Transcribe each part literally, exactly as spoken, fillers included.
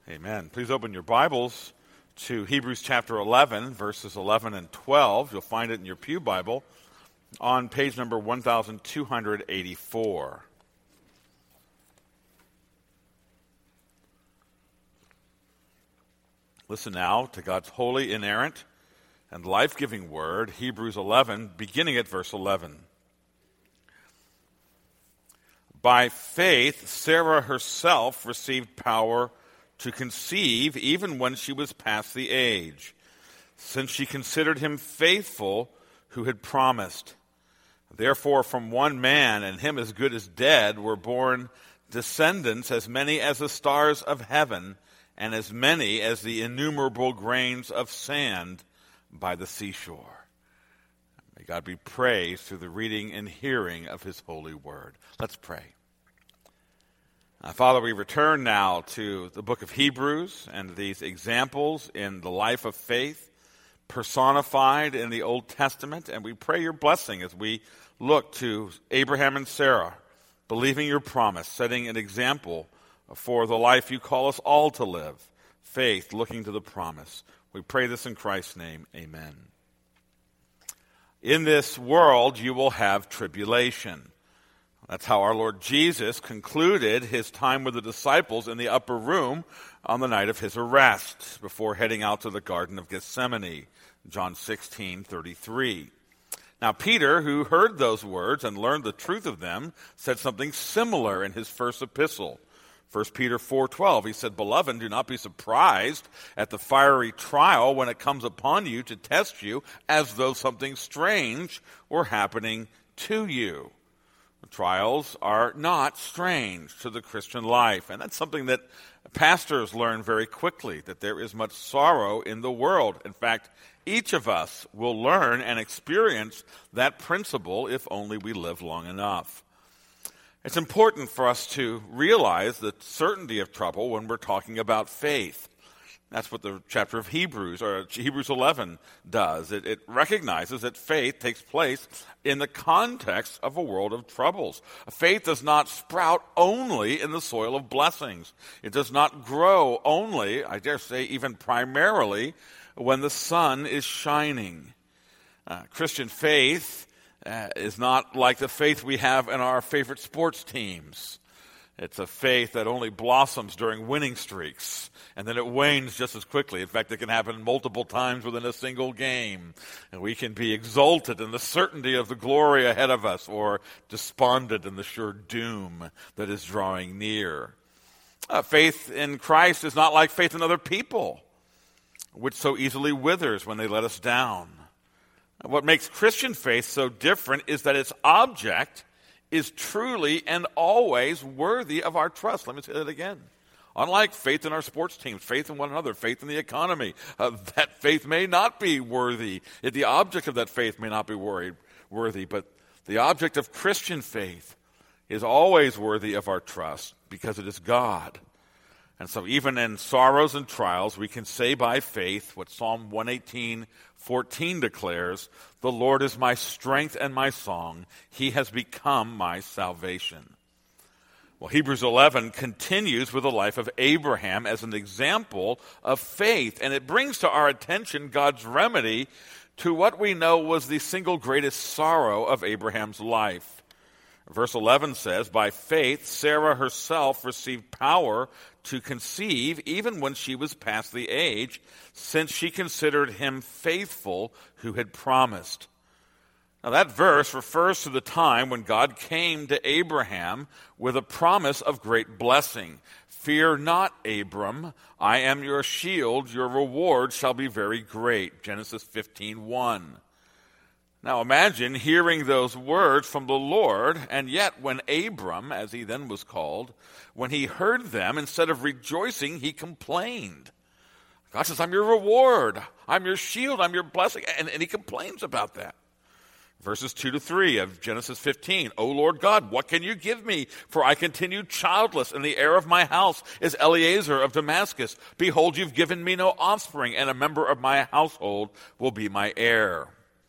Amen. Please open your Bibles to Hebrews chapter eleven, verses eleven and twelve. You'll find it in your pew Bible on page number one thousand two hundred eighty-four. Listen now to God's holy, inerrant, and life-giving word, Hebrews eleven, beginning at verse eleven. By faith, Sarah herself received power to conceive even when she was past the age, since she considered him faithful who had promised. Therefore, from one man, and him as good as dead, were born descendants as many as the stars of heaven, and as many as the innumerable grains of sand by the seashore. May God be praised through the reading and hearing of his holy word. Let's pray. Uh, Father, we return now to the book of Hebrews and these examples in the life of faith personified in the Old Testament, and we pray your blessing as we look to Abraham and Sarah, believing your promise, setting an example for the life you call us all to live, faith looking to the promise. We pray this in Christ's name, amen. In this world you will have tribulation. That's how our Lord Jesus concluded his time with the disciples in the upper room on the night of his arrest before heading out to the Garden of Gethsemane, John sixteen thirty-three. Now Peter, who heard those words and learned the truth of them, said something similar in his first epistle. First Peter four twelve, he said, "Beloved, do not be surprised at the fiery trial when it comes upon you to test you as though something strange were happening to you." Trials are not strange to the Christian life, and that's something that pastors learn very quickly, that there is much sorrow in the world. In fact, each of us will learn and experience that principle if only we live long enough. It's important for us to realize the certainty of trouble when we're talking about faith. That's what the chapter of Hebrews, or Hebrews eleven, does. It, it recognizes that faith takes place in the context of a world of troubles. Faith does not sprout only in the soil of blessings. It does not grow only, I dare say even primarily, when the sun is shining. Uh, Christian faith uh, is not like the faith we have in our favorite sports teams. It's a faith that only blossoms during winning streaks, and then it wanes just as quickly. In fact, it can happen multiple times within a single game. And we can be exalted in the certainty of the glory ahead of us, or despondent in the sure doom that is drawing near. Uh, faith in Christ is not like faith in other people, which so easily withers when they let us down. What makes Christian faith so different is that its object is truly and always worthy of our trust. Let me say that again. Unlike faith in our sports teams, faith in one another, faith in the economy, uh, that faith may not be worthy. The object of that faith may not be worried, worthy, but the object of Christian faith is always worthy of our trust because it is God. And so even in sorrows and trials, we can say by faith what Psalm one eighteen fourteen declares, "The Lord is my strength and my song. He has become my salvation." Well, Hebrews eleven continues with the life of Abraham as an example of faith, and it brings to our attention God's remedy to what we know was the single greatest sorrow of Abraham's life. Verse eleven says, "By faith, Sarah herself received power to conceive even when she was past the age, since she considered him faithful who had promised." Now that verse refers to the time when God came to Abraham with a promise of great blessing. "Fear not, Abram, I am your shield, your reward shall be very great." Genesis fifteen one. Now imagine hearing those words from the Lord, and yet when Abram, as he then was called, when he heard them, instead of rejoicing, he complained. God says, "I'm your reward, I'm your shield, I'm your blessing," and, and he complains about that. Verses two to three of Genesis fifteen, "O Lord God, what can you give me? For I continue childless, and the heir of my house is Eliezer of Damascus. Behold, you've given me no offspring, and a member of my household will be my heir."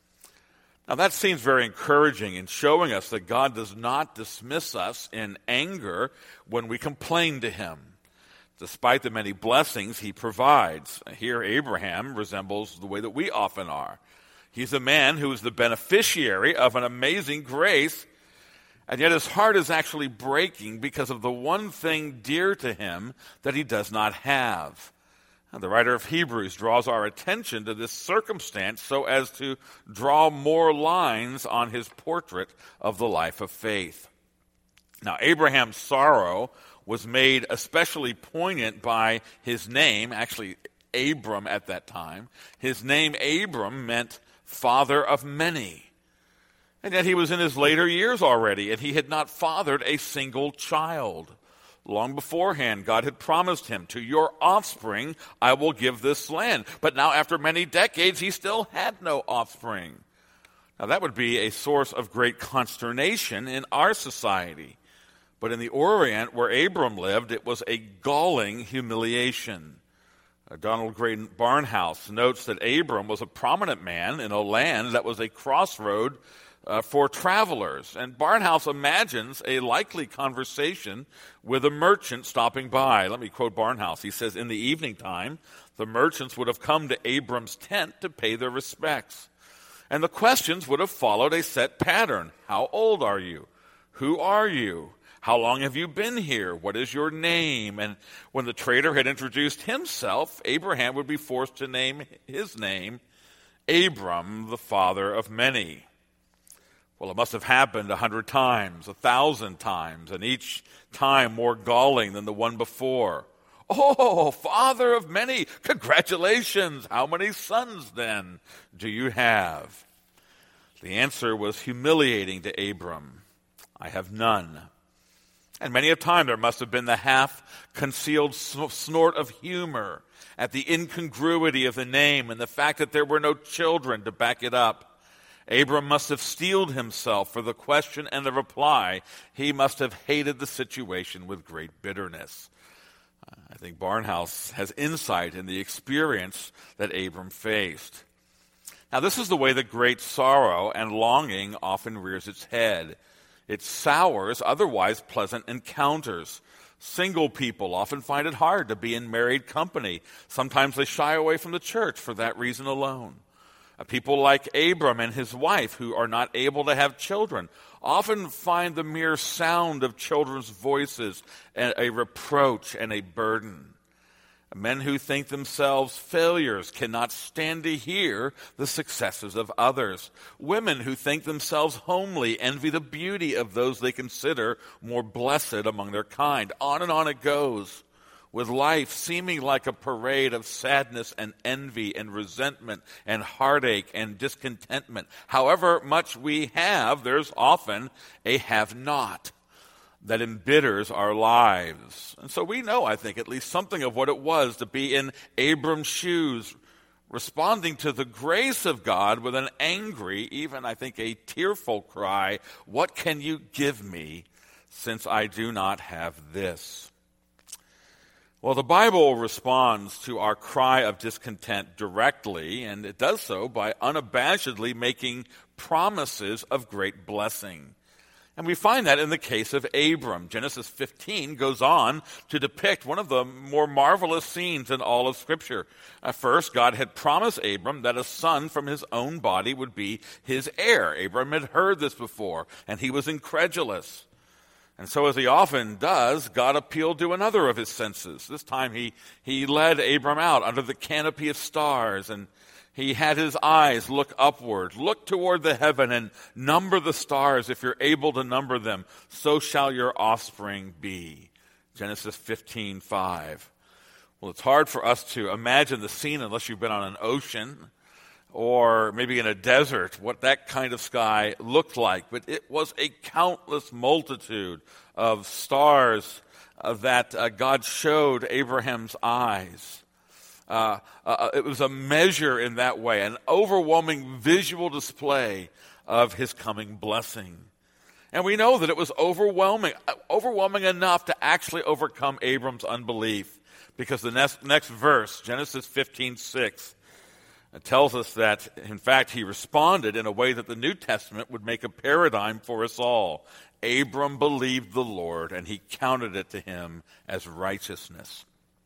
Now that seems very encouraging in showing us that God does not dismiss us in anger when we complain to him. despite the many blessings he provides. Here, Abraham resembles the way that we often are. He's a man who is the beneficiary of an amazing grace, and yet his heart is actually breaking because of the one thing dear to him that he does not have. And the writer of Hebrews draws our attention to this circumstance so as to draw more lines on his portrait of the life of faith. Now, Abraham's sorrow was made especially poignant by his name, actually Abram at that time. His name, Abram, meant father of many. And yet he was in his later years already, and he had not fathered a single child. Long beforehand, God had promised him, to your offspring I will give this land. But now, after many decades, he still had no offspring. Now, that would be a source of great consternation in our society. But in the Orient, where Abram lived, it was a galling humiliation. Uh, Donald Gray Barnhouse notes that Abram was a prominent man in a land that was a crossroad uh, for travelers. And Barnhouse imagines a likely conversation with a merchant stopping by. Let me quote Barnhouse. He says, in the evening time, the merchants would have come to Abram's tent to pay their respects. And the questions would have followed a set pattern. How old are you? Who are you? How long have you been here? What is your name? And when the trader had introduced himself, Abraham would be forced to name his name, Abram, the father of many. Well, it must have happened a hundred times, a thousand times, and each time more galling than the one before. Oh, father of many, congratulations. How many sons, then, do you have? The answer was humiliating to Abram. I have none. And many a time there must have been the half-concealed snort of humor at the incongruity of the name and the fact that there were no children to back it up. Abram must have steeled himself for the question and the reply. He must have hated the situation with great bitterness. I think Barnhouse has insight in the experience that Abram faced. Now, this is the way that great sorrow and longing often rears its head. It sours otherwise pleasant encounters. Single people often find it hard to be in married company. Sometimes they shy away from the church for that reason alone. Uh, people like Abram and his wife, who are not able to have children, often find the mere sound of children's voices a, a reproach and a burden. Men who think themselves failures cannot stand to hear the successes of others. Women who think themselves homely envy the beauty of those they consider more blessed among their kind. On and on it goes, with life seeming like a parade of sadness and envy and resentment and heartache and discontentment. However much we have, there's often a have-not that embitters our lives. And so we know, I think, at least something of what it was to be in Abram's shoes, responding to the grace of God with an angry, even I think a tearful cry, what can you give me since I do not have this? Well, the Bible responds to our cry of discontent directly, and it does so by unabashedly making promises of great blessing. And we find that in the case of Abram. Genesis fifteen goes on to depict one of the more marvelous scenes in all of Scripture. Uh, first, God had promised Abram that a son from his own body would be his heir. Abram had heard this before, and he was incredulous. And so, as he often does, God appealed to another of his senses. This time he, he led Abram out under the canopy of stars, and he had his eyes look upward, look toward the heaven, and number the stars if you're able to number them. So shall your offspring be. Genesis fifteen five. Well, it's hard for us to imagine the scene unless you've been on an ocean or maybe in a desert, what that kind of sky looked like. But it was a countless multitude of stars uh, that uh, God showed Abraham's eyes. Uh, uh, it was a measure in that way, an overwhelming visual display of his coming blessing. And we know that it was overwhelming, overwhelming enough to actually overcome Abram's unbelief, because the next, next verse, Genesis fifteen six, tells us that, in fact, he responded in a way that the New Testament would make a paradigm for us all. Abram believed the Lord, and he counted it to him as righteousness.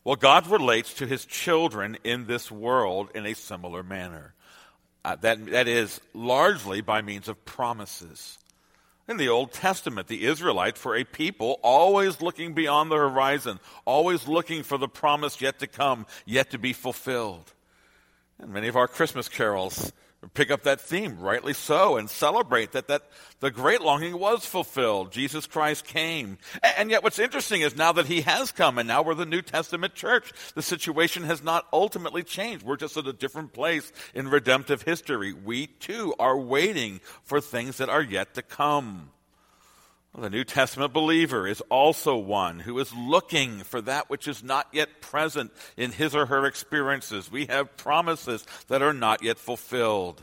Well, God relates to his children in this world in a similar manner. Uh, that, that is largely by means of promises. In the Old Testament, the Israelites were a people always looking beyond the horizon, always looking for the promise yet to come, yet to be fulfilled. And many of our Christmas carols pick up that theme, rightly so, and celebrate that, that the great longing was fulfilled. Jesus Christ came. And yet what's interesting is now that he has come, and now we're the New Testament church, the situation has not ultimately changed. We're just at a different place in redemptive history. We, too, are waiting for things that are yet to come. The New Testament believer is also one who is looking for that which is not yet present in his or her experiences. We have promises that are not yet fulfilled.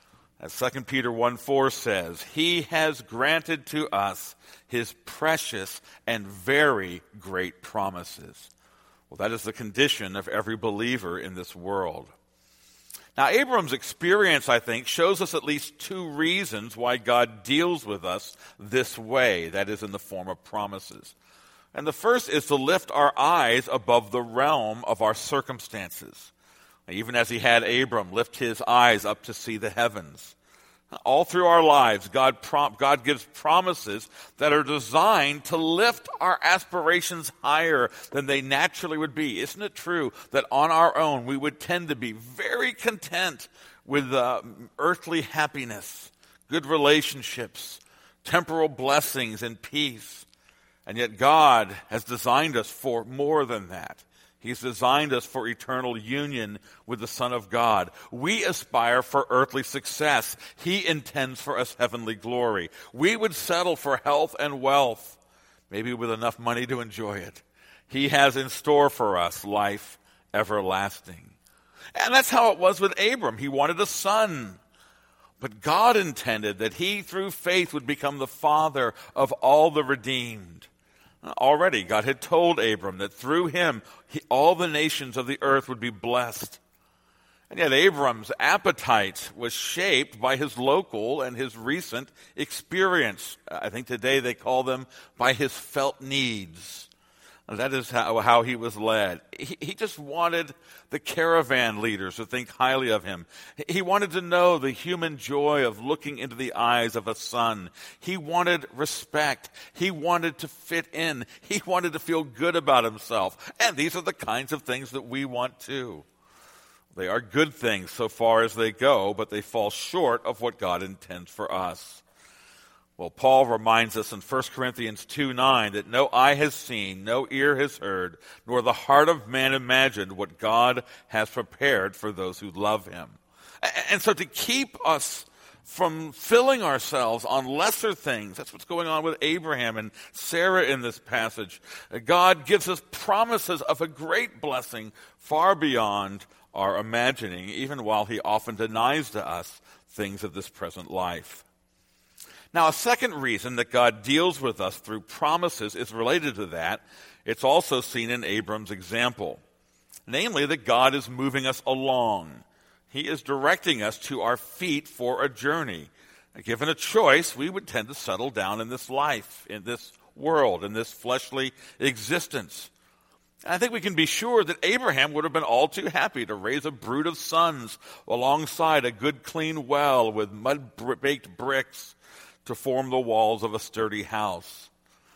As Second Peter one four says, he has granted to us his precious and very great promises. Well, that is the condition of every believer in this world. Now, Abram's experience, I think, shows us at least two reasons why God deals with us this way, that is, in the form of promises. And the first is to lift our eyes above the realm of our circumstances. Even as he had Abram lift his eyes up to see the heavens. All through our lives, God, prom- God gives promises that are designed to lift our aspirations higher than they naturally would be. Isn't it true that on our own we would tend to be very content with uh, earthly happiness, good relationships, temporal blessings, and peace? And yet God has designed us for more than that. He's designed us for eternal union with the Son of God. We aspire for earthly success. He intends for us heavenly glory. We would settle for health and wealth, maybe with enough money to enjoy it. He has in store for us life everlasting. And that's how it was with Abram. He wanted a son. But God intended that he, through faith, would become the father of all the redeemed. Already, God had told Abram that through him, he, all the nations of the earth would be blessed. And yet Abram's appetite was shaped by his local and his recent experience. I think today they call them by his felt needs. That is how, how he was led. He, he just wanted the caravan leaders to think highly of him. He wanted to know the human joy of looking into the eyes of a son. He wanted respect. He wanted to fit in. He wanted to feel good about himself. And these are the kinds of things that we want too. They are good things so far as they go, but they fall short of what God intends for us. Well, Paul reminds us in First Corinthians two nine that no eye has seen, no ear has heard, nor the heart of man imagined what God has prepared for those who love him. And so to keep us from filling ourselves on lesser things, that's what's going on with Abraham and Sarah in this passage. God gives us promises of a great blessing far beyond our imagining, even while he often denies to us things of this present life. Now, a second reason that God deals with us through promises is related to that. It's also seen in Abram's example. Namely, that God is moving us along. He is directing us to our feet for a journey. Given a choice, we would tend to settle down in this life, in this world, in this fleshly existence. And I think we can be sure that Abraham would have been all too happy to raise a brood of sons alongside a good, clean well with mud-baked bricks to form the walls of a sturdy house.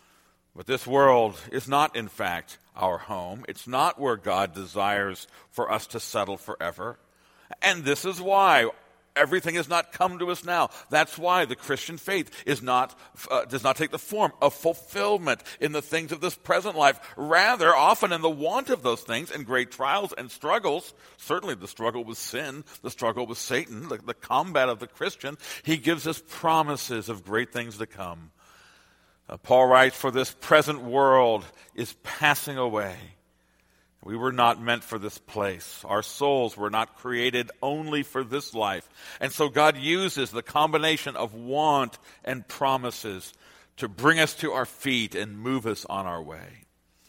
But this world is not, in fact, our home. It's not where God desires for us to settle forever. And this is why everything has not come to us now. That's why the Christian faith is not uh, does not take the form of fulfillment in the things of this present life. Rather, often in the want of those things and great trials and struggles, certainly the struggle with sin, the struggle with Satan, the, the combat of the Christian, he gives us promises of great things to come. Uh, Paul writes, "For this present world is passing away. We were not meant for this place. Our souls were not created only for this life." And so God uses the combination of want and promises to bring us to our feet and move us on our way.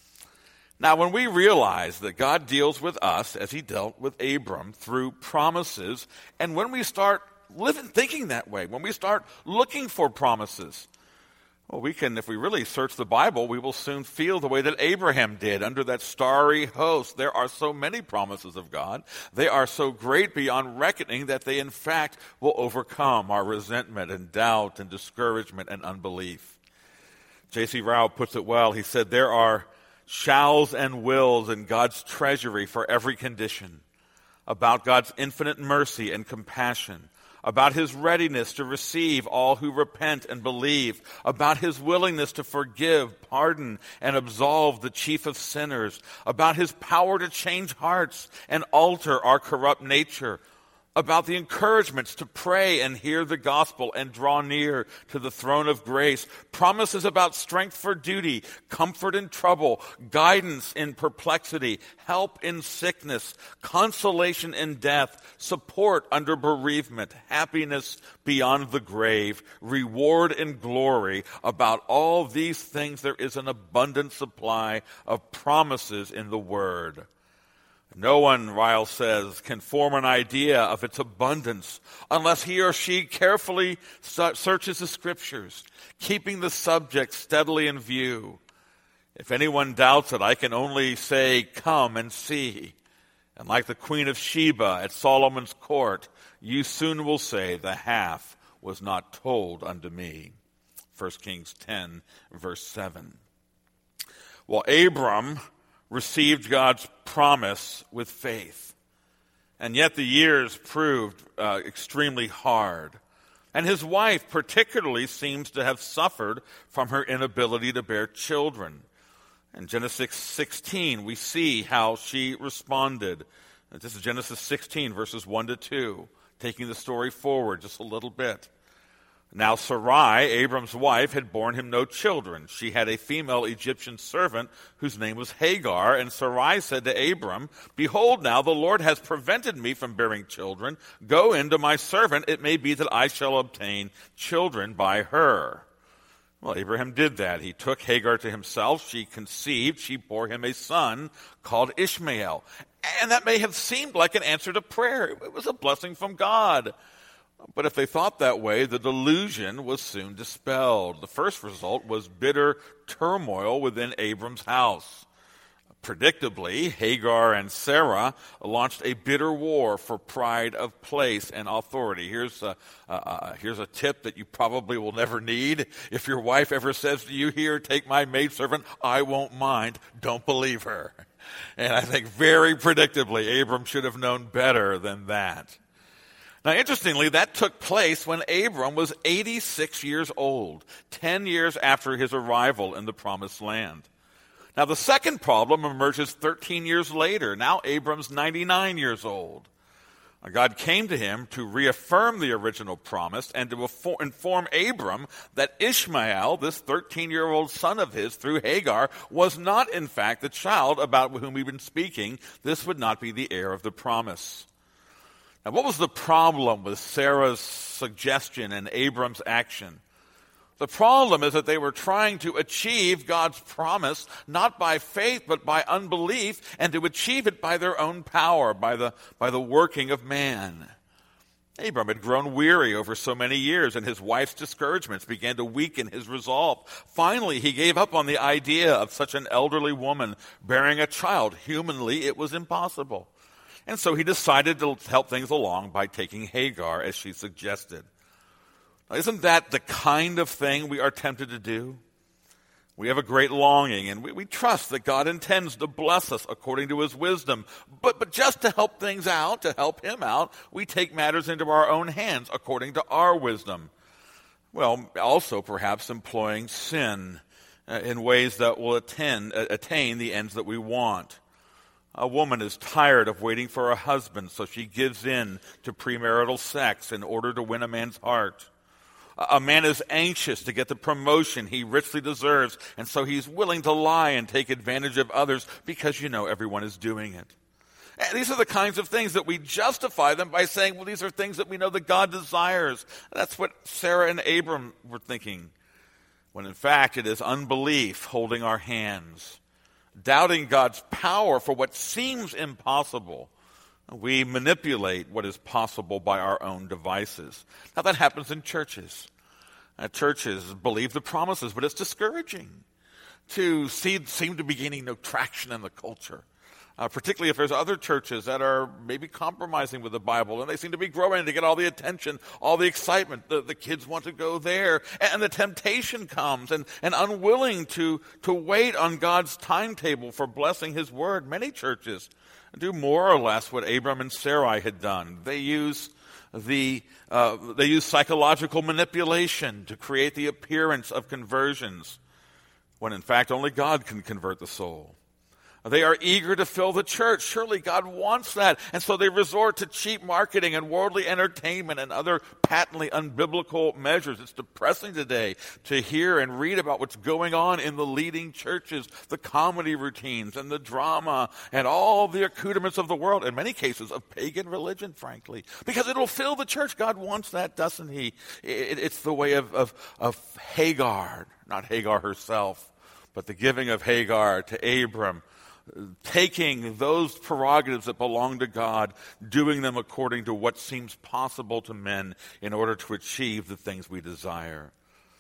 Now, when we realize that God deals with us as he dealt with Abram through promises, and when we start living, thinking that way, when we start looking for promises, Well, we can, if we really search the Bible, we will soon feel the way that Abraham did under that starry host. There are so many promises of God. They are so great beyond reckoning that they, in fact, will overcome our resentment and doubt and discouragement and unbelief. J C Ryle puts it well. He said, there are shalls and wills in God's treasury for every condition, about God's infinite mercy and compassion, about his readiness to receive all who repent and believe, about his willingness to forgive, pardon, and absolve the chief of sinners, about his power to change hearts and alter our corrupt nature, about the encouragements to pray and hear the gospel and draw near to the throne of grace, promises about strength for duty, comfort in trouble, guidance in perplexity, help in sickness, consolation in death, support under bereavement, happiness beyond the grave, reward in glory. About all these things there is an abundant supply of promises in the Word. No one, Ryle says, can form an idea of its abundance unless he or she carefully searches the Scriptures, keeping the subject steadily in view. If anyone doubts it, I can only say, come and see. And like the Queen of Sheba at Solomon's court, you soon will say, the half was not told unto me. First Kings ten, verse seven. Well, Abram received God's promise with faith. And yet the years proved uh, extremely hard. And his wife particularly seems to have suffered from her inability to bear children. In Genesis sixteen, we see how she responded. This is Genesis sixteen, verses one to two, taking the story forward just a little bit. Now Sarai, Abram's wife, had borne him no children. She had a female Egyptian servant whose name was Hagar, and Sarai said to Abram, behold, now the Lord has prevented me from bearing children. Go in to my servant. It may be that I shall obtain children by her. Well, Abraham did that. He took Hagar to himself. She conceived. She bore him a son called Ishmael. And that may have seemed like an answer to prayer. It was a blessing from God. But if they thought that way, the delusion was soon dispelled. The first result was bitter turmoil within Abram's house. Predictably, Hagar and Sarah launched a bitter war for pride of place and authority. Here's a, uh, uh, here's a tip that you probably will never need. If your wife ever says to you, here, take my maidservant, I won't mind, don't believe her. And I think very predictably, Abram should have known better than that. Now, interestingly, that took place when Abram was eighty-six years old, ten years after his arrival in the Promised Land. Now, the second problem emerges thirteen years later. Now, Abram's ninety-nine years old. Now, God came to him to reaffirm the original promise and to inform Abram that Ishmael, this thirteen-year-old son of his through Hagar, was not, in fact, the child about whom we've been speaking. This would not be the heir of the promise. Now, what was the problem with Sarah's suggestion and Abram's action? The problem is that they were trying to achieve God's promise not by faith but by unbelief, and to achieve it by their own power, by the, by the working of man. Abram had grown weary over so many years, and his wife's discouragements began to weaken his resolve. Finally, he gave up on the idea of such an elderly woman bearing a child. Humanly, it was impossible. And so he decided to help things along by taking Hagar, as she suggested. Now, isn't that the kind of thing we are tempted to do? We have a great longing, and we, we trust that God intends to bless us according to his wisdom. But, but just to help things out, to help him out, we take matters into our own hands according to our wisdom. Well, also perhaps employing sin uh, in ways that will attend, uh, attain the ends that we want. A woman is tired of waiting for a husband, so she gives in to premarital sex in order to win a man's heart. A man is anxious to get the promotion he richly deserves, and so he's willing to lie and take advantage of others because, you know, everyone is doing it. And these are the kinds of things that we justify them by saying, well, these are things that we know that God desires. That's what Sarah and Abram were thinking, when in fact it is unbelief holding our hands. Doubting God's power for what seems impossible, we manipulate what is possible by our own devices. Now, that happens in churches. Uh, churches believe the promises, but it's discouraging to see seem to be gaining no traction in the culture. Uh, particularly if there's other churches that are maybe compromising with the Bible, and they seem to be growing to get all the attention, all the excitement. The, the kids want to go there, and the temptation comes, and, and unwilling to, to wait on God's timetable for blessing his word. Many churches do more or less what Abram and Sarai had done. They use the uh, they use psychological manipulation to create the appearance of conversions, when in fact only God can convert the soul. They are eager to fill the church. Surely God wants that. And so they resort to cheap marketing and worldly entertainment and other patently unbiblical measures. It's depressing today to hear and read about what's going on in the leading churches, the comedy routines and the drama and all the accoutrements of the world, in many cases of pagan religion, frankly, because it'll fill the church. God wants that, doesn't he? It, it's the way of, of, of Hagar, not Hagar herself, but the giving of Hagar to Abram, taking those prerogatives that belong to God, doing them according to what seems possible to men in order to achieve the things we desire.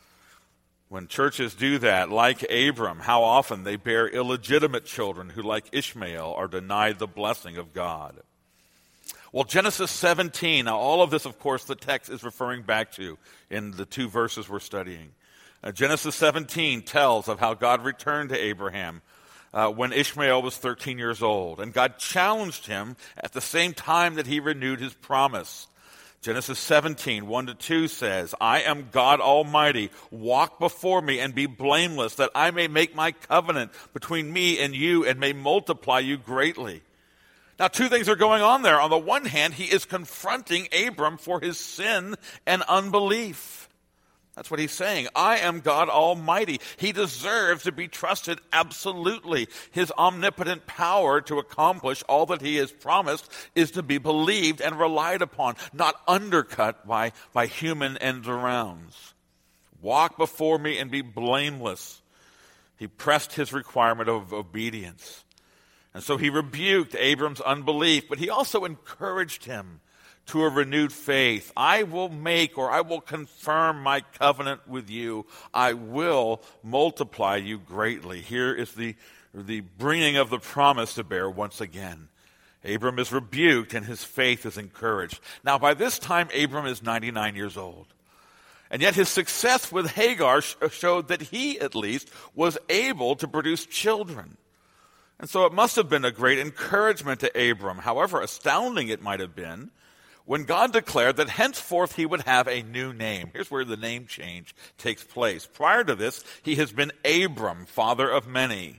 When churches do that, like Abram, how often they bear illegitimate children who, like Ishmael, are denied the blessing of God. Well, Genesis seventeen, now all of this, of course, the text is referring back to in the two verses we're studying. Uh, Genesis seventeen tells of how God returned to Abraham Uh, when Ishmael was thirteen years old. And God challenged him at the same time that he renewed his promise. Genesis seventeen, one to two says, I am God Almighty. Walk before me and be blameless, that I may make my covenant between me and you and may multiply you greatly. Now, two things are going on there. On the one hand, he is confronting Abram for his sin and unbelief. That's what he's saying. I am God Almighty. He deserves to be trusted absolutely. His omnipotent power to accomplish all that he has promised is to be believed and relied upon, not undercut by, by human end-arounds. Walk before me and be blameless. He pressed his requirement of obedience. And so he rebuked Abram's unbelief, but he also encouraged him to a renewed faith. I will make or I will confirm my covenant with you. I will multiply you greatly. Here is the, the bringing of the promise to bear once again. Abram is rebuked and his faith is encouraged. Now, by this time, Abram is ninety-nine years old. And yet his success with Hagar showed that he, at least, was able to produce children. And so it must have been a great encouragement to Abram, however astounding it might have been, when God declared that henceforth he would have a new name. Here's where the name change takes place. Prior to this, he has been Abram, father of many.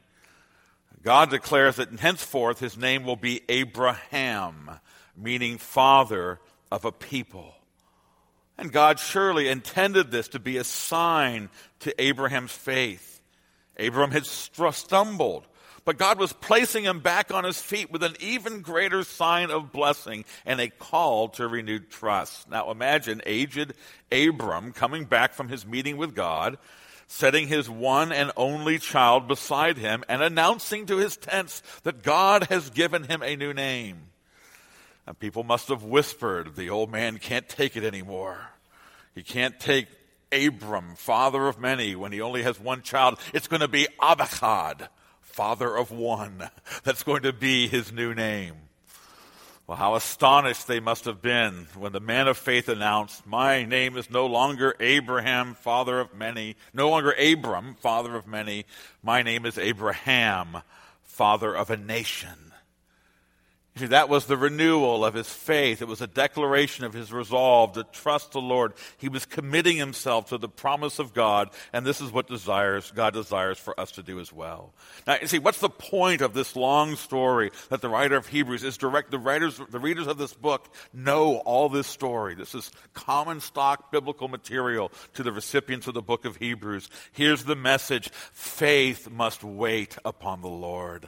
God declares that henceforth his name will be Abraham, meaning father of a people. And God surely intended this to be a sign to Abraham's faith. Abram had stumbled, but God was placing him back on his feet with an even greater sign of blessing and a call to renewed trust. Now imagine aged Abram coming back from his meeting with God, setting his one and only child beside him and announcing to his tents that God has given him a new name. And people must have whispered, the old man can't take it anymore. He can't take Abram, father of many, when he only has one child. It's going to be Abachad, father of one. That's going to be his new name. Well, how astonished they must have been when the man of faith announced, my name is no longer Abraham, father of many, no longer Abram, father of many. My name is Abraham, father of a nation. You see, that was the renewal of his faith. It was a declaration of his resolve to trust the Lord. He was committing himself to the promise of God, and this is what desires God desires for us to do as well. Now, you see, what's the point of this long story that the writer of Hebrews is direct? The writers, the readers of this book know all this story. This is common stock biblical material to the recipients of the book of Hebrews. Here's the message: faith must wait upon the Lord.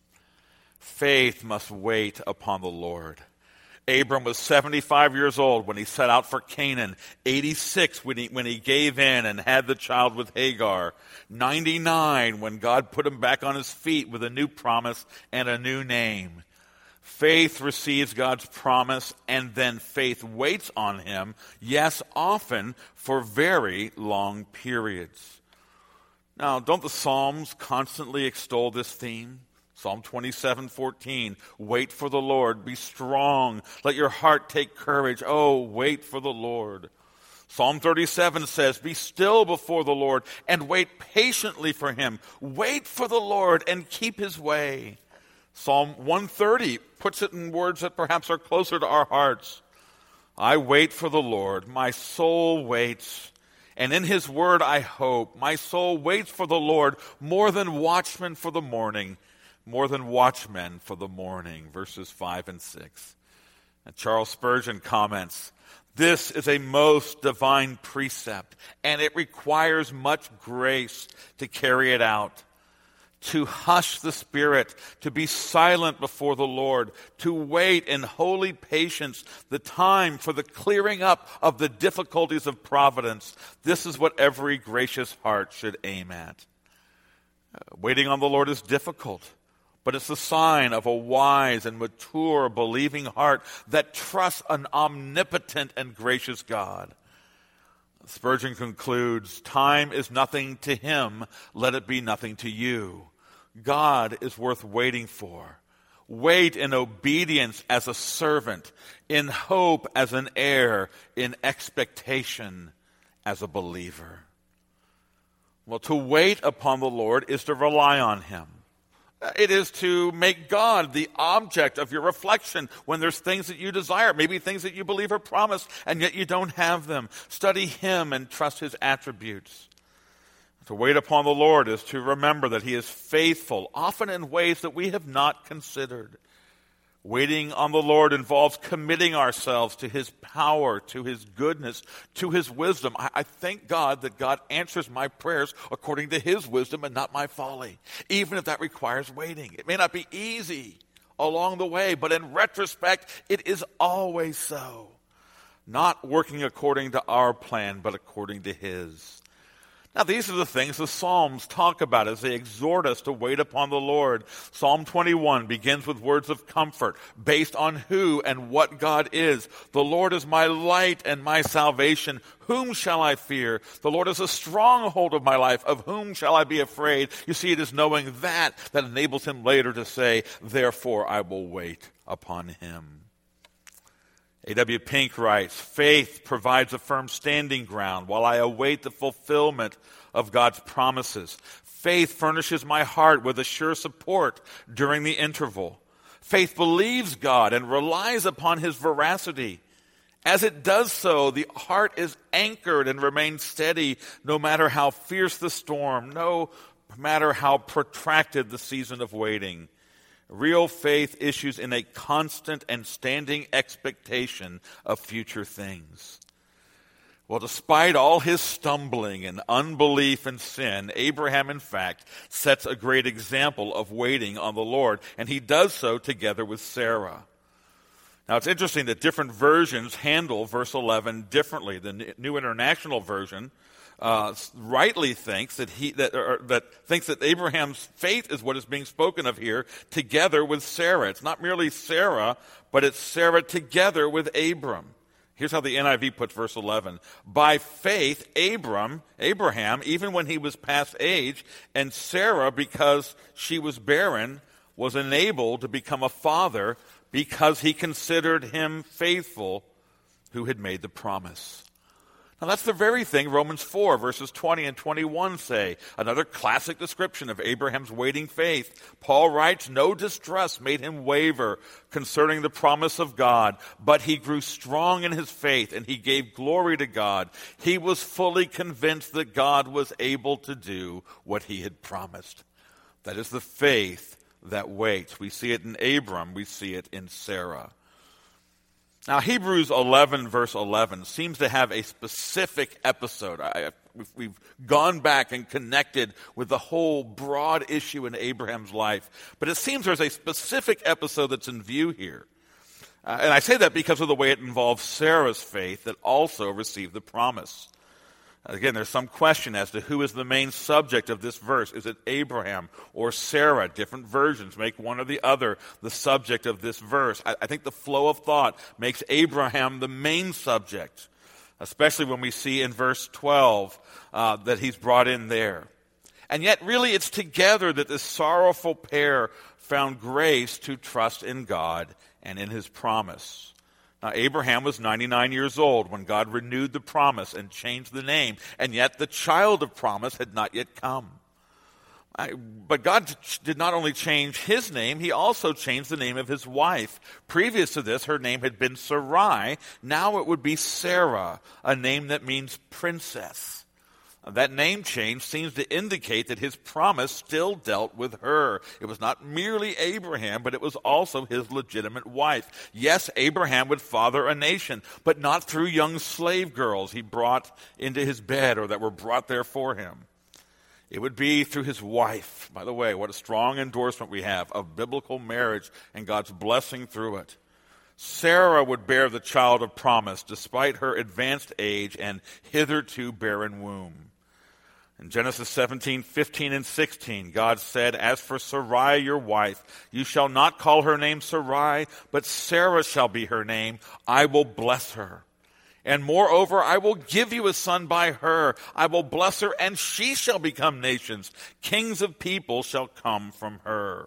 Faith must wait upon the Lord. Abram was seventy-five years old when he set out for Canaan, eighty-six when he, when he gave in and had the child with Hagar, ninety-nine when God put him back on his feet with a new promise and a new name. Faith receives God's promise, and then faith waits on him, yes, often for very long periods. Now, don't the Psalms constantly extol this theme? Psalm twenty-seven fourteen, wait for the Lord, be strong, let your heart take courage. Oh, wait for the Lord. Psalm thirty-seven says, be still before the Lord and wait patiently for him. Wait for the Lord and keep his way. Psalm one thirty puts it in words that perhaps are closer to our hearts. I wait for the Lord, my soul waits, and in his word I hope. My soul waits for the Lord more than watchmen for the morning, more than watchmen for the morning. Verses five and six. And Charles Spurgeon comments, this is a most divine precept, and it requires much grace to carry it out. To hush the spirit, to be silent before the Lord, to wait in holy patience the time for the clearing up of the difficulties of providence. This is what every gracious heart should aim at. Uh, waiting on the Lord is difficult, but it's the sign of a wise and mature, believing heart that trusts an omnipotent and gracious God. Spurgeon concludes, time is nothing to him, let it be nothing to you. God is worth waiting for. Wait in obedience as a servant, in hope as an heir, in expectation as a believer. Well, to wait upon the Lord is to rely on him. It is to make God the object of your reflection when there's things that you desire, maybe things that you believe are promised, and yet you don't have them. Study him and trust his attributes. To wait upon the Lord is to remember that he is faithful, often in ways that we have not considered. Waiting on the Lord involves committing ourselves to his power, to his goodness, to his wisdom. I, I thank God that God answers my prayers according to his wisdom and not my folly, even if that requires waiting. It may not be easy along the way, but in retrospect, it is always so. Not working according to our plan, but according to his. Now, these are the things the Psalms talk about as they exhort us to wait upon the Lord. Psalm twenty-one begins with words of comfort based on who and what God is. The Lord is my light and my salvation. Whom shall I fear? The Lord is a stronghold of my life. Of whom shall I be afraid? You see, it is knowing that that enables him later to say, therefore I will wait upon him. A W Pink writes, faith provides a firm standing ground while I await the fulfillment of God's promises. Faith furnishes my heart with a sure support during the interval. Faith believes God and relies upon his veracity. As it does so, the heart is anchored and remains steady no matter how fierce the storm, no matter how protracted the season of waiting. Real faith issues in a constant and standing expectation of future things. Well, despite all his stumbling and unbelief and sin, Abraham, in fact, sets a great example of waiting on the Lord, and he does so together with Sarah. Now, it's interesting that different versions handle verse eleven differently. The New International Version Uh, rightly thinks that he that or, that thinks that Abraham's faith is what is being spoken of here, together with Sarah. It's not merely Sarah, but it's Sarah together with Abram. Here's how the N I V puts verse eleven: by faith, Abram, Abraham, even when he was past age, and Sarah, because she was barren, was enabled to become a father because he considered him faithful who had made the promise. Now, that's the very thing Romans four, verses twenty and twenty-one say. Another classic description of Abraham's waiting faith. Paul writes, no distress made him waver concerning the promise of God, but he grew strong in his faith, and he gave glory to God. He was fully convinced that God was able to do what he had promised. That is the faith that waits. We see it in Abram. We see it in Sarah. Now, Hebrews eleven, verse eleven, seems to have a specific episode. I, we've gone back and connected with the whole broad issue in Abraham's life. But it seems there's a specific episode that's in view here. Uh, and I say that because of the way it involves Sarah's faith that also received the promise. Again, there's some question as to who is the main subject of this verse. Is it Abraham or Sarah? Different versions make one or the other the subject of this verse. I, I think the flow of thought makes Abraham the main subject, especially when we see in verse twelve uh, that he's brought in there. And yet, really, it's together that this sorrowful pair found grace to trust in God and in his promise. Now, Abraham was ninety-nine years old when God renewed the promise and changed the name, and yet the child of promise had not yet come. I, but God did not only change his name, he also changed the name of his wife. Previous to this, her name had been Sarai. Now it would be Sarah, a name that means princess. That name change seems to indicate that his promise still dealt with her. It was not merely Abraham, but it was also his legitimate wife. Yes, Abraham would father a nation, but not through young slave girls he brought into his bed or that were brought there for him. It would be through his wife. By the way, what a strong endorsement we have of biblical marriage and God's blessing through it. Sarah would bear the child of promise despite her advanced age and hitherto barren womb. In Genesis seventeen, fifteen, and sixteen, God said, "As for Sarai, your wife, you shall not call her name Sarai, but Sarah shall be her name. I will bless her. And moreover, I will give you a son by her. I will bless her, and she shall become nations. Kings of people shall come from her."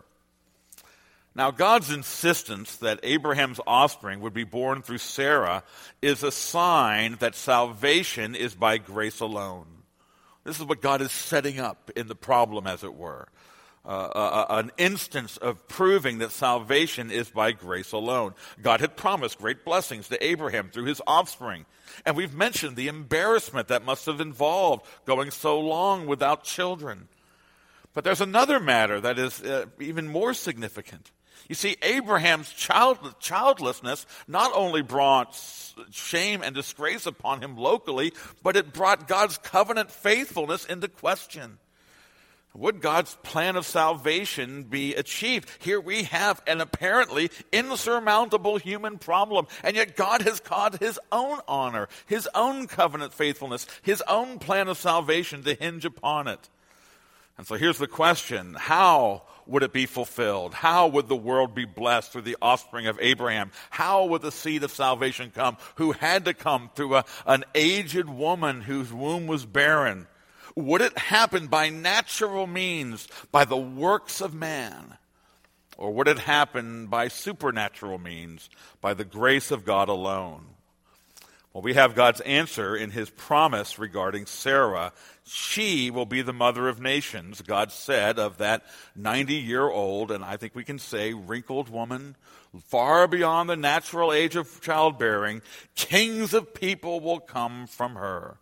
Now, God's insistence that Abraham's offspring would be born through Sarah is a sign that salvation is by grace alone. This is what God is setting up in the problem, as it were. Uh, uh, an instance of proving that salvation is by grace alone. God had promised great blessings to Abraham through his offspring. And we've mentioned the embarrassment that must have involved going so long without children. But there's another matter that is uh, even more significant. You see, Abraham's child, childlessness not only brought shame and disgrace upon him locally, but it brought God's covenant faithfulness into question. Would God's plan of salvation be achieved? Here we have an apparently insurmountable human problem, and yet God has caused his own honor, his own covenant faithfulness, his own plan of salvation to hinge upon it. And so here's the question: how would it be fulfilled? How would the world be blessed through the offspring of Abraham? How would the seed of salvation come, who had to come through a, an aged woman whose womb was barren? Would it happen by natural means, by the works of man? Or would it happen by supernatural means, by the grace of God alone? Well, we have God's answer in his promise regarding Sarah. She will be the mother of nations, God said of that ninety-year-old, and I think we can say wrinkled woman, far beyond the natural age of childbearing. Kings of people will come from her.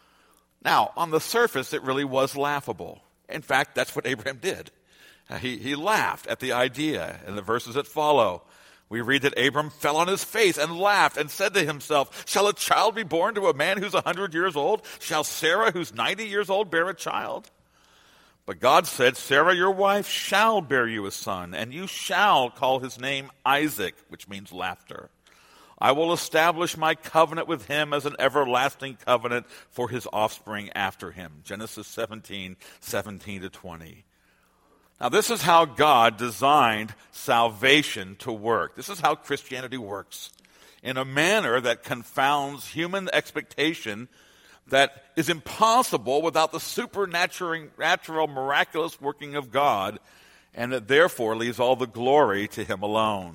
Now, on the surface, it really was laughable. In fact, that's what Abraham did. He, he laughed at the idea. In the verses that follow, we read that Abram fell on his face and laughed and said to himself, "Shall a child be born to a man who's a hundred years old? Shall Sarah, who's ninety years old, bear a child?" But God said, "Sarah, your wife, shall bear you a son, and you shall call his name Isaac," which means laughter. "I will establish my covenant with him as an everlasting covenant for his offspring after him." Genesis seventeen, seventeen to twenty. Now, this is how God designed salvation to work. This is how Christianity works, in a manner that confounds human expectation, that is impossible without the supernatural, natural, miraculous working of God, and that therefore leaves all the glory to him alone.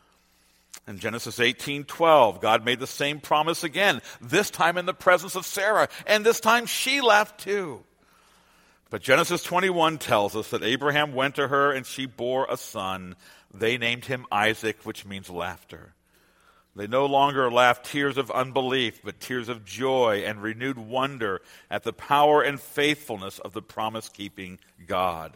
In Genesis eighteen twelve, God made the same promise again, this time in the presence of Sarah, and this time she laughed too. But Genesis twenty-one tells us that Abraham went to her and she bore a son. They named him Isaac, which means laughter. They no longer laughed tears of unbelief, but tears of joy and renewed wonder at the power and faithfulness of the promise-keeping God.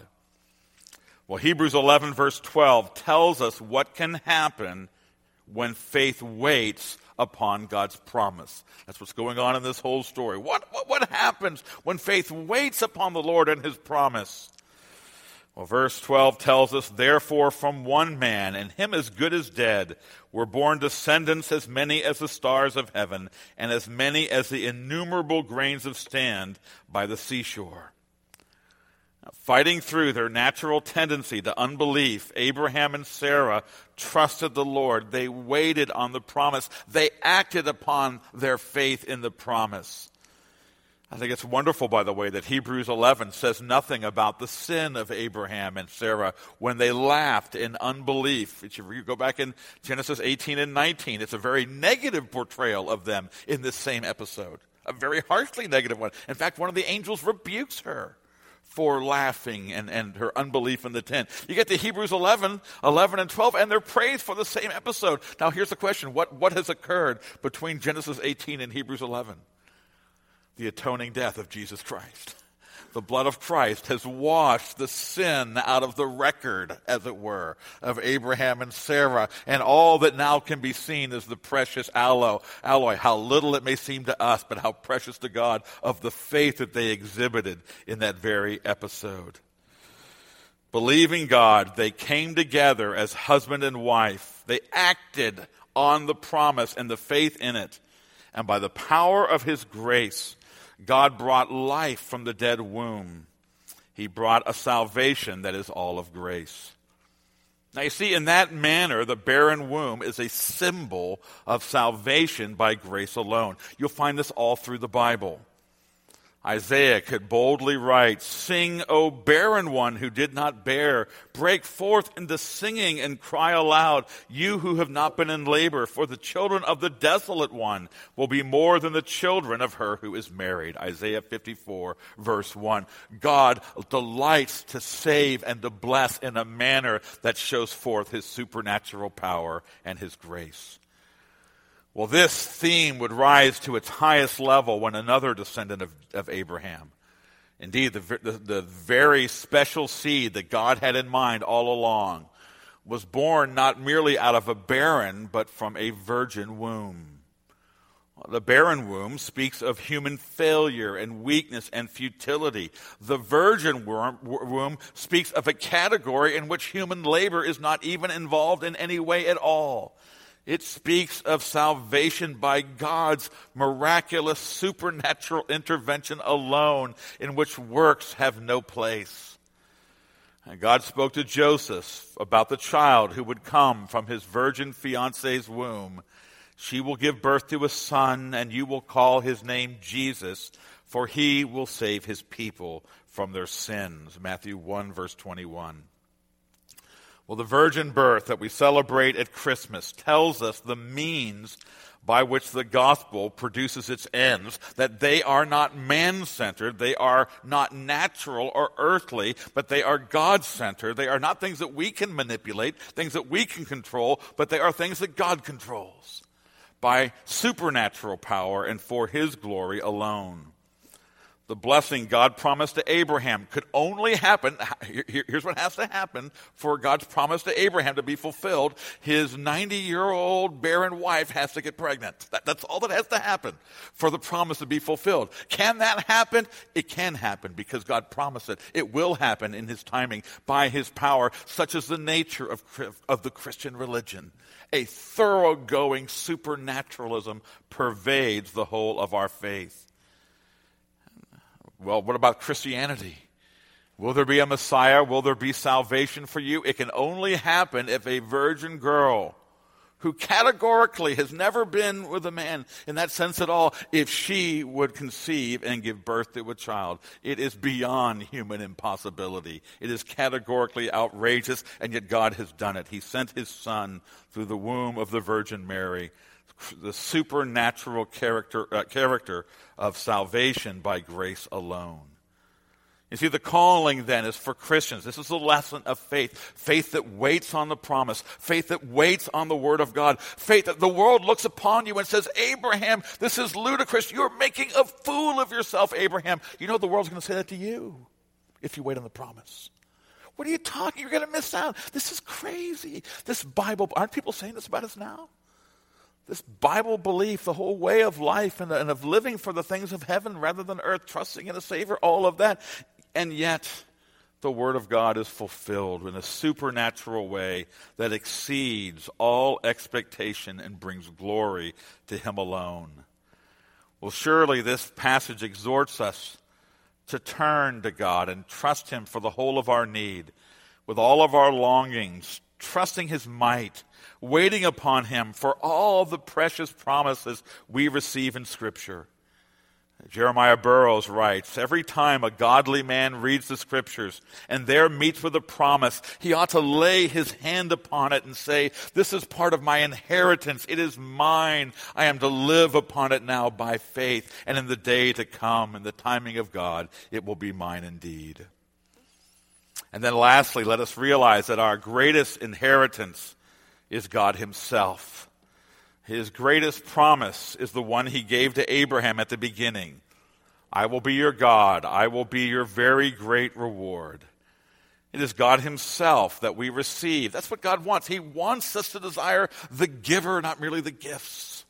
Well, Hebrews eleven verse twelve tells us what can happen when faith waits upon God's promise. That's what's going on in this whole story. What, what, what happens when faith waits upon the Lord and his promise? Well, verse twelve tells us, therefore from one man, and him as good as dead, were born descendants as many as the stars of heaven, and as many as the innumerable grains of sand by the seashore. Now, fighting through their natural tendency to unbelief, Abraham and Sarah trusted the Lord. They waited on the promise. They acted upon their faith in the promise. I think it's wonderful, by the way, that Hebrews eleven says nothing about the sin of Abraham and Sarah when they laughed in unbelief. If you go back in Genesis eighteen and nineteen, it's a very negative portrayal of them in this same episode, a very harshly negative one. In fact, one of the angels rebukes her for laughing and, and her unbelief in the tent. You get to Hebrews eleven, eleven and twelve, and they're praised for the same episode. Now, here's the question. What, what has occurred between Genesis eighteen and Hebrews eleven? The atoning death of Jesus Christ. The blood of Christ has washed the sin out of the record, as it were, of Abraham and Sarah. And all that now can be seen is the precious alloy, alloy, how little it may seem to us, but how precious to God, of the faith that they exhibited in that very episode. Believing God, they came together as husband and wife. They acted on the promise and the faith in it. And by the power of his grace, God brought life from the dead womb. He brought a salvation that is all of grace. Now you see, in that manner, the barren womb is a symbol of salvation by grace alone. You'll find this all through the Bible. Isaiah could boldly write, "Sing, O barren one who did not bear. Break forth into singing and cry aloud, you who have not been in labor, for the children of the desolate one will be more than the children of her who is married." Isaiah fifty-four, verse one. God delights to save and to bless in a manner that shows forth his supernatural power and his grace. Well, this theme would rise to its highest level when another descendant of, of Abraham, indeed the, the, the very special seed that God had in mind all along, was born not merely out of a barren, but from a virgin womb. The barren womb speaks of human failure and weakness and futility. The virgin womb speaks of a category in which human labor is not even involved in any way at all. It speaks of salvation by God's miraculous supernatural intervention alone, in which works have no place. And God spoke to Joseph about the child who would come from his virgin fiance's womb. She will give birth to a son, and you will call his name Jesus, for he will save his people from their sins. Matthew one, verse twenty-one. Well, the virgin birth that we celebrate at Christmas tells us the means by which the gospel produces its ends, that they are not man-centered, they are not natural or earthly, but they are God-centered. They are not things that we can manipulate, things that we can control, but they are things that God controls by supernatural power and for his glory alone. The blessing God promised to Abraham could only happen, here's what has to happen for God's promise to Abraham to be fulfilled. His ninety-year-old barren wife has to get pregnant. That, that's all that has to happen for the promise to be fulfilled. Can that happen? It can happen because God promised it. It will happen in his timing by his power, such as the nature of, of the Christian religion. A thoroughgoing supernaturalism pervades the whole of our faith. Well, what about Christianity? Will there be a Messiah? Will there be salvation for you? It can only happen if a virgin girl who categorically has never been with a man in that sense at all, if she would conceive and give birth to a child. It is beyond human impossibility. It is categorically outrageous, and yet God has done it. He sent his son through the womb of the Virgin Mary, the supernatural character uh, character of salvation by grace alone. You see, the calling then is for Christians. This is the lesson of faith. Faith that waits on the promise. Faith that waits on the word of God. Faith that the world looks upon you and says, Abraham, this is ludicrous. You're making a fool of yourself, Abraham. You know the world's going to say that to you if you wait on the promise. What are you talking? You're going to miss out. This is crazy. This Bible, aren't people saying this about us now? This Bible belief, the whole way of life and, and of living for the things of heaven rather than earth, trusting in a Savior, all of that. And yet, the Word of God is fulfilled in a supernatural way that exceeds all expectation and brings glory to Him alone. Well, surely this passage exhorts us to turn to God and trust Him for the whole of our need, with all of our longings, trusting His might, waiting upon Him for all the precious promises we receive in Scripture. Jeremiah Burroughs writes, every time a godly man reads the Scriptures and there meets with a promise, he ought to lay his hand upon it and say, this is part of my inheritance. It is mine. I am to live upon it now by faith. And in the day to come, in the timing of God, it will be mine indeed. And then lastly, let us realize that our greatest inheritance is God Himself. His greatest promise is the one He gave to Abraham at the beginning. I will be your God. I will be your very great reward. It is God Himself that we receive. That's what God wants. He wants us to desire the giver, not merely the gifts.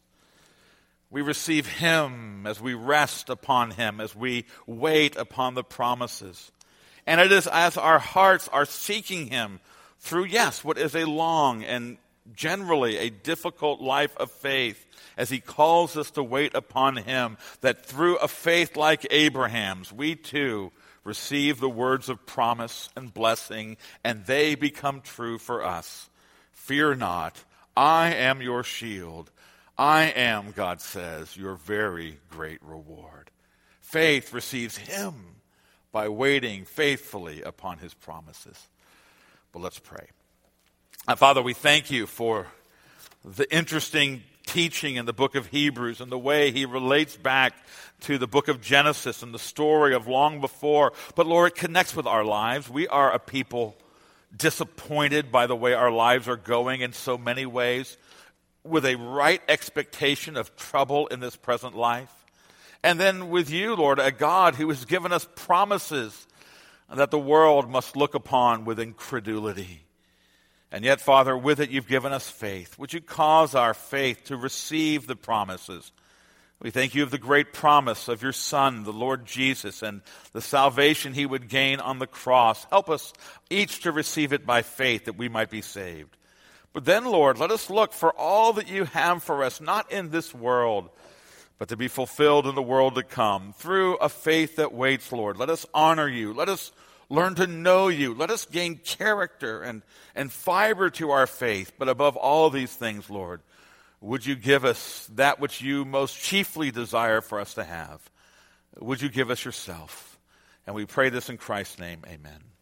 We receive Him as we rest upon Him, as we wait upon the promises. And it is as our hearts are seeking Him through, yes, what is a long and generally a difficult life of faith, as He calls us to wait upon Him, that through a faith like Abraham's, we too receive the words of promise and blessing, and they become true for us. Fear not, I am your shield. I am, God says, your very great reward. Faith receives Him by waiting faithfully upon His promises. But let's pray. And Father, we thank You for the interesting teaching in the book of Hebrews and the way he relates back to the book of Genesis and the story of long before. But Lord, it connects with our lives. We are a people disappointed by the way our lives are going in so many ways, with a right expectation of trouble in this present life. And then with You, Lord, a God who has given us promises that the world must look upon with incredulity. And yet, Father, with it You've given us faith. Would You cause our faith to receive the promises? We thank You of the great promise of Your Son, the Lord Jesus, and the salvation He would gain on the cross. Help us each to receive it by faith that we might be saved. But then, Lord, let us look for all that You have for us, not in this world, but to be fulfilled in the world to come. Through a faith that waits, Lord, let us honor You. Let us learn to know You. Let us gain character and, and fiber to our faith. But above all these things, Lord, would You give us that which You most chiefly desire for us to have? Would You give us Yourself? And we pray this in Christ's name. Amen.